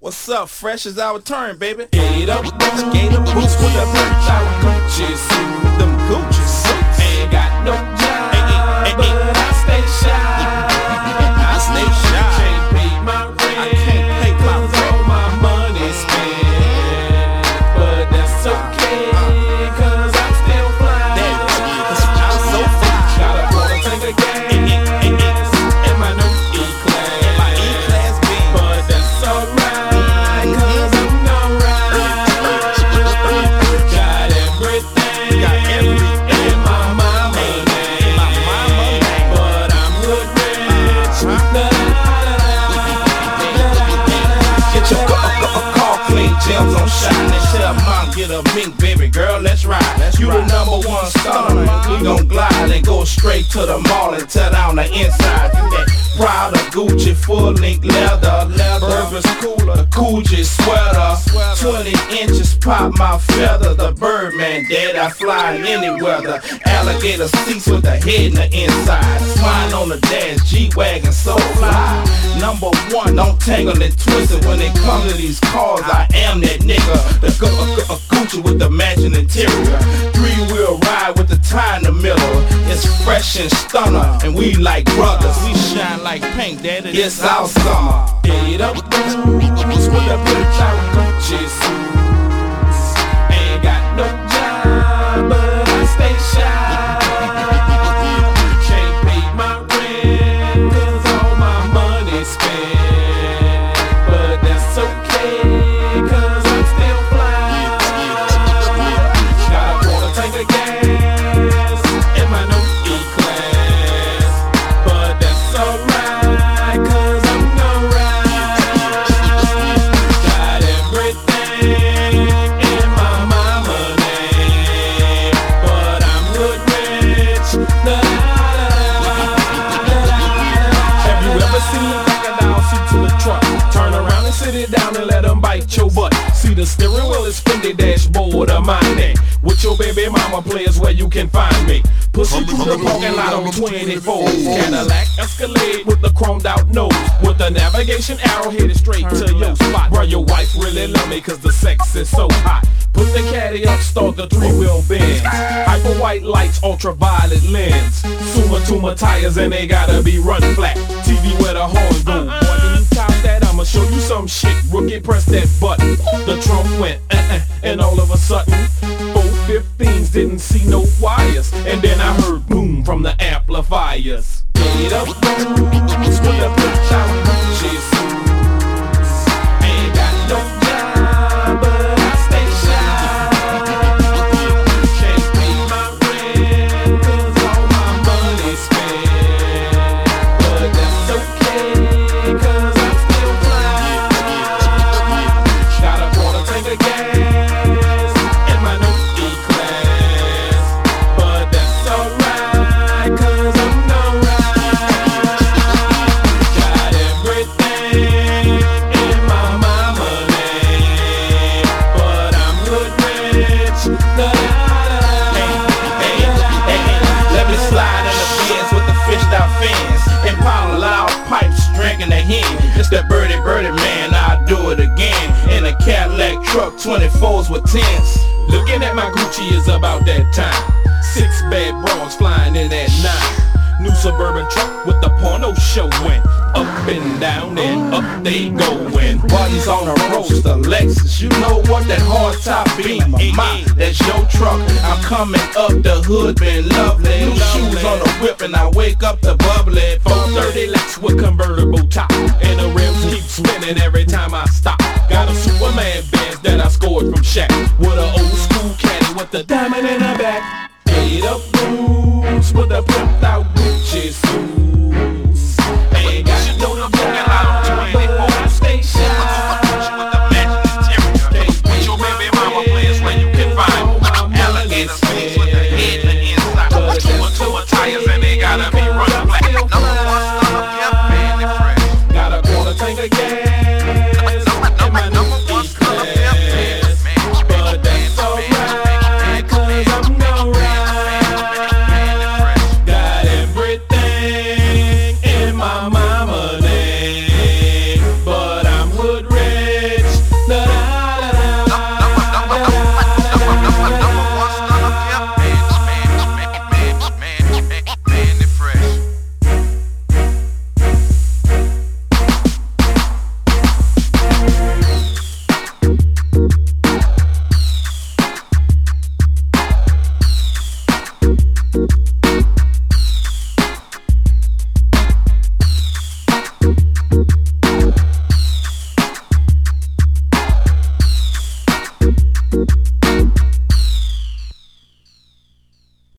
What's up? Fresh as our turn, baby. Gator boots with a bird out Gucci suit. Them Gucci suits. Ain't got no job, but I stay shy. I stay shy. Can't pay my rent. I can't pay my rent. All my money spent, but that's okay, cause I'm still fly. I'm so fly. Got a quarter tank of gas in my new E-Class. In my E-Class Benz. But that's alright, cause I'm alright. Got everything, in my mama name. But I'm good rich. Get your car clean, gems on shine. And tell mom, get a mink, baby girl, let's ride. You the #1 stunner, we gon' glide and go straight to the mall and tear down the inside. That Prada, Gucci, full length leather, Burberry's cooler, the Coogee sweater. 20 inches pop my feather. The Birdman, dead, I fly in any weather. Alligator seats with the head in the inside. Swine on the dash, G-Wagon, so fly. #1, don't tangle and twist it. When it comes to these cars, I am that nigga. The Gucci with the matching interior. 3-wheel ride with the tie in the middle. It's fresh and stunner, and we like brothers. We shine like paint, daddy. It's our summer. Gator boots with a bird out Gucci suits. Ain't got no job, but I stay shy. Can't pay my rent, cause all my money spent, but that's okay, cause I'm still fly. Got a quarter tank of gas in my new E-Class, but that's alright, cause I'm alright. Got everything in my mama name, but I'm good rich. Have you ever seen a crocodile seat to the truck? Turn around and sit it down and let them bite your butt. See the steering wheel is Fendi dashboard of mine. With your baby mama players where you can find me. Push it through the parking lot on 24. Cadillac Escalade with the chromed out nose, with the navigation arrow headed straight to your spot. Bro, your wife really love me cause the sex is so hot. Put the caddy up, start the 3-wheel Benz. Hyper white lights, ultraviolet lens. Suma tires and they gotta be run flat. TV where the horns go. Boy, when you top that, I'ma show you some shit. Rookie, press that button. The trunk went and all of a sudden 415s didn't see no wires, and then I heard boom from the amplifiers. Gator boots with a bird out Gucci suits. Ain't got no job, but I stay shy. Can't pay my rent, cause all my money spent, but that's okay, cause I'm still fly. Got a quarter tank of gas in my new E-Class, but that's alright, cause I'm alright. Got everything in my mama name, but I'm good rich. Let me slide in the Benz with the fished out fans. Impala loud pipes dragging the hen. It's that birdie man, I'll do it again. In a Cadillac truck, 24s with 10s. Looking at my Gucci is about that time. 6 bad bras flying in at 9. New suburban truck with the porno showing. Up and down and up they going. Buddies on a roaster, Lexus. You know what that hard top be? That's your truck. I'm coming up the hood, been lovely. New shoes on the whip and I wake up the bubbly. 430 Lex with convertible top, and the rims keep spinning every time I stop. Got a Superman Benz that I scored from Shaq, with an old school caddy with the diamond in the back. Gator boots with a pimped out Gucci suit.